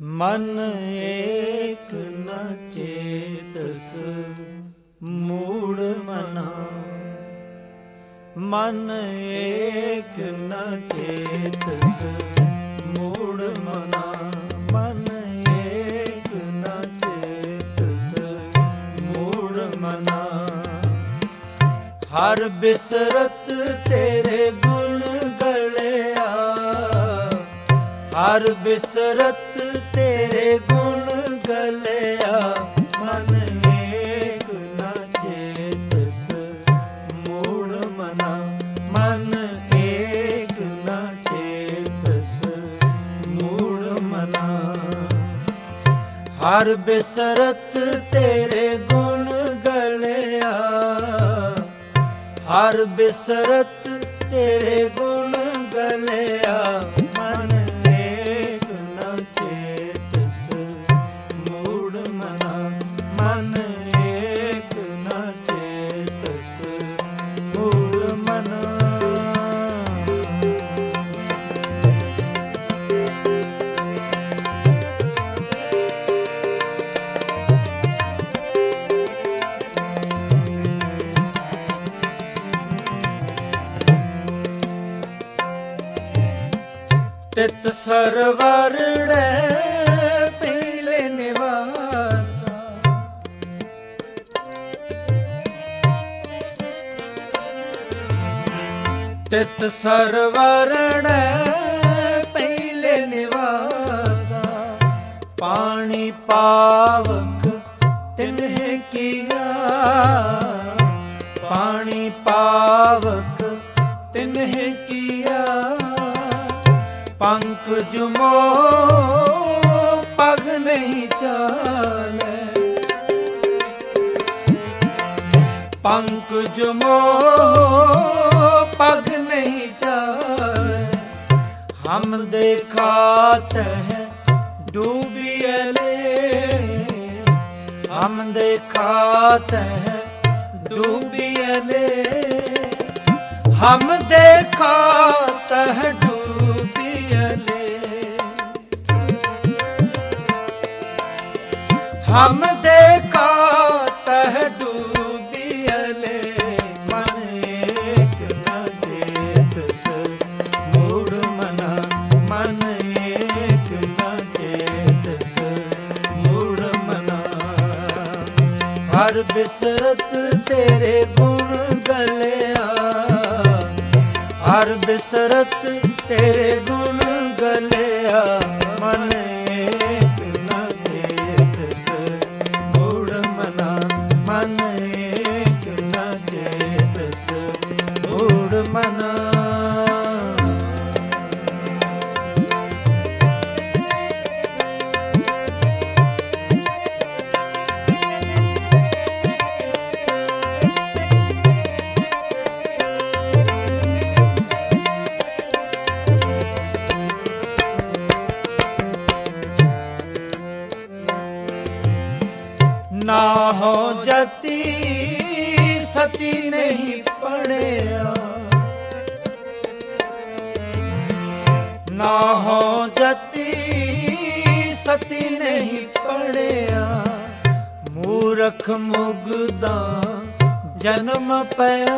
ਮਨ ਏਕ ਨ ਚੇਤਸ ਮੂੜ ਮਨਾ। ਮਨ ਏਕ ਨ ਚੇਤਸ ਮੂੜ ਮਨਾ। ਮਨ ਏਕ ਨ ਚੇਤਸ ਮੂੜ ਮਨਾ। ਹਰ ਬਿਸਰਤ ਤੇਰੇ ਗੁਣ ਗਲਿਆ। ਹਰ ਬਿਸਰਤ ਤੇਰੇ ਗੁਣ ਗਲਿਆ। ਮਨ ਏਕ ਨ ਚੇਤਸ ਮੂੜ ਮਨਾ। ਮਨ ਏਕ ਨ ਚੇਤਸ ਮੂੜ ਮਨਾ। ਹਰ ਬਿਸਰਤ ਤੇਰੇ ਗੁਣ ਗਲਿਆ। ਹਰ ਬਿਸਰਤ ਤੇਰੇ ਗੁਣ ਗਲਿਆ। ਮਨ ਏਕ ਨ ਚੇਤਸ ਮੂੜ ਮਨਾ। ਮਨ ਏਕ ਨ ਚੇਤਸ ਮੂੜ ਮਨਾ। ਤਿਤ ਸਰਵਰੜੈ ਪੀਲੇ ਨਿਵਾਸਾ। ਤਿਤ ਸਰਵਰੜੈ ਪੀਲੇ ਨਿਵਾਸਾ। ਪਾਣੀ ਪਾਵਕ ਤਿਨਹਿ ਕੀਆ। ਪਾਣੀ ਪਾਵਕ ਤਿਨਹਿ ਕੀਆ। ਪੰਕਜ ਮੋਹ ਪਗ ਨਹੀਂ ਚਾਲੈ। ਪੰਕਜ ਮੋਹ ਪਗ ਨਹੀਂ ਚਾਲੈ। ਹਮ ਦੇਖਾਤ ਹੈ ਡੂਬਿਐਲੇ। ਹਮ ਦੇਖਾਤ ਹੈ ਡੂਬਿਐਲੇ। ਹਮ ਦੇਖਾਤ ਹੈ ਹਮ ਦੇਖਾਤ ਹੈ ਡੂਬਿਐਲੇ। ਮਨ ਏਕ ਨ ਚੇਤਸ ਮੂੜ ਮਨਾ। ਮਨ ਏਕ ਨ ਚੇਤਸ ਮੂੜ ਮਨਾ। ਹਰ ਬਿਸਰਤ ਤੇਰੇ ਗੁਣ ਗਲਿਆ। ਹਰ ਬਿਸਰਤ ਤੇਰੇ ਗੁਣ ਗਲਿਆ। ਮਨ ਏਕ ਨ ਚੇਤਸ ਮੂੜ ਮਨਾ। ਮਨ ਏਕ ਨ ਚੇਤਸ ਮੂੜ ਮਨਾ। ਨਾ ਹੋ ਜਤੀ ਸਤੀ ਨਹੀਂ ਪੜਿਆ। ਨਾ ਹੋ ਜਤੀ ਸਤੀ ਨਹੀਂ ਪੜਿਆ। ਮੂਰਖ ਮੁਗਦਾ ਜਨਮ ਪਿਆ।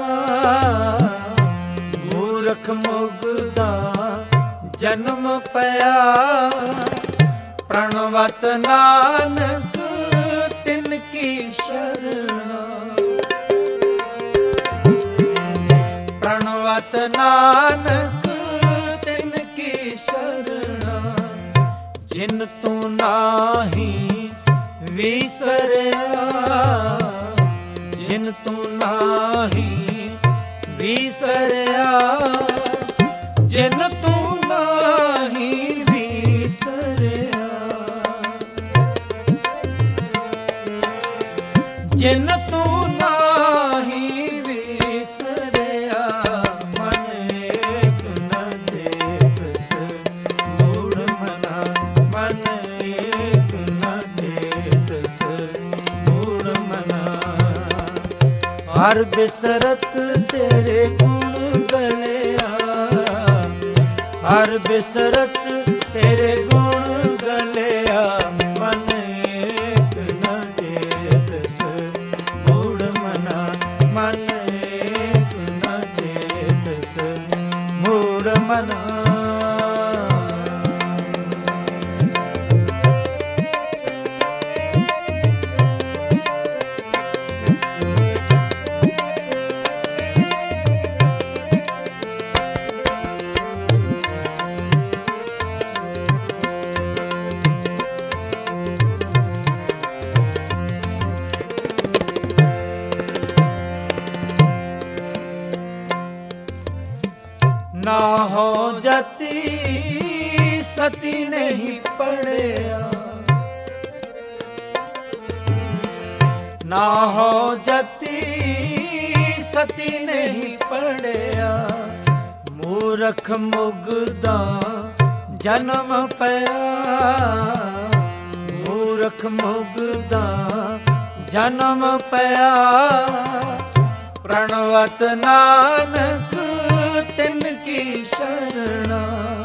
ਮੂਰਖ ਮੁਗਦਾ ਜਨਮ ਪਿਆ। ਪ੍ਰਣਵਤ ਨਾਨਕ ਤਿਨ ਕੀ ਸ਼ਰਣਾ। ਪ੍ਰਣਵਤ ਨਾਨਕ ਤਿਨ ਕੀ ਸ਼ਰਣਾ। ਜਿਨ ਤੂੰ ਨਾਹੀ ਵਿਸਰਿਆ। ਜਿਨ ਤੂੰ ਨਾਹੀ ਵਿਸਰਿਆ। ਜਿਨ ਤੂੰ ਨਾਹੀ ਵਿਸਰਿਆ। ਜਿਨ ਤੂੰ ਨਾਹੀ ਵਿਸਰਿਆ। ਮਨ ਏਕ ਨ ਚੇਤਸ ਮੂੜ ਮਨਾ। ਮਨ ਏਕ ਨ ਚੇਤਸ ਮੂੜ ਮਨਾ। ਹਰ ਬਿਸਰਤ ਤੇਰੇ ਗੁਣ ਗਲਿਆ। ਹਰ ਬਿਸਰਤ ਤੇਰੇ ਗੁਣ ਗਲਿਆ ਸਤੀ ਨਹੀਂ ਪੜਿਆ, ਨਾ ਹੋ ਜਤੀ ਸਤੀ ਨਹੀਂ ਪੜਿਆ। ਮੂਰਖ ਮੁਗਦਾ ਜਨਮ ਪਿਆ, ਮੂਰਖ ਮੁਗਦਾ ਜਨਮ ਪਿਆ। ਪ੍ਰਣਵਤ ਨਾਨਕ ਤਿਨ ਕੀ ਸ਼ਰਣਾ,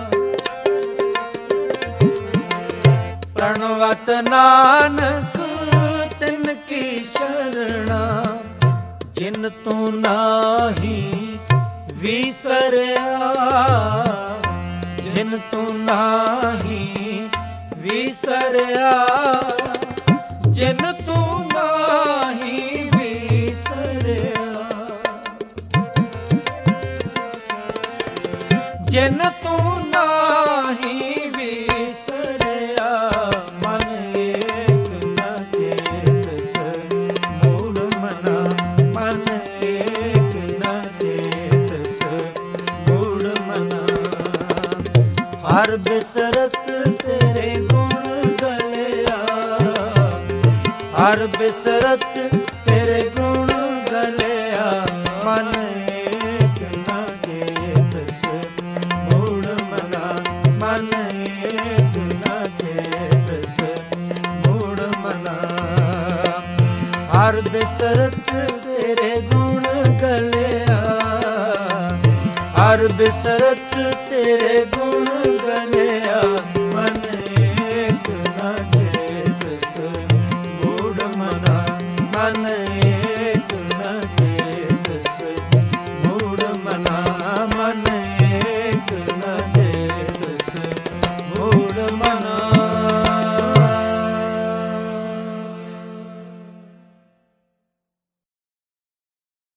ਪ੍ਰਣਵਤ ਨਾਨਕ ਤਿਨ ਕੀ ਸ਼ਰਣਾ। ਜਿਨ ਤੂੰ ਨਾਹੀ ਵਿਸਰਿਆ, ਜਿਨ ਤੂੰ ਨਾਹੀ ਵਿਸਰਿਆ, ਜਿਨ ਤੂੰ ਨਾਹੀ ਵਿਸਰਿਆ। ਜਿਨ ਤੂੰ ਨਾਹੀ ਵਿਸਰਿਆ, ਮਨ ਏਕ ਨ ਚੇਤਸ ਮੂੜ ਮਨਾ, ਮਨ ਏਕ ਨ ਚੇਤਸ ਮੂੜ ਮਨਾ। ਹਰ ਬਿਸਰਤ ਤੇਰੇ ਗੁਣ ਗਲਿਆ, ਹਰ ਬਿਸਰਤ ਤੇਰੇ ਗੁਣ ਗਲਿਆ। ਮਨ ਏਕ ਨ ਚੇਤਸ ਮੂੜ ਮਨਾ, ਮਨ ਏਕ ਨ ਚੇਤਸ ਮੂੜ ਮਨਾ। ਹਰ ਬਿਸਰਤ ਤੇਰੇ ਗੁਣ ਗਲਿਆ, ਹਰ ਬਿਸਰਤ ਤੇਰੇ ਗੁਣ ਗਲਿਆ।